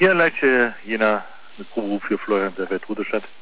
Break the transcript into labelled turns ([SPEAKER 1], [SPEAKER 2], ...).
[SPEAKER 1] Hier Leitje Jena mit Proberuf für Florian der Welt Ruderstadt.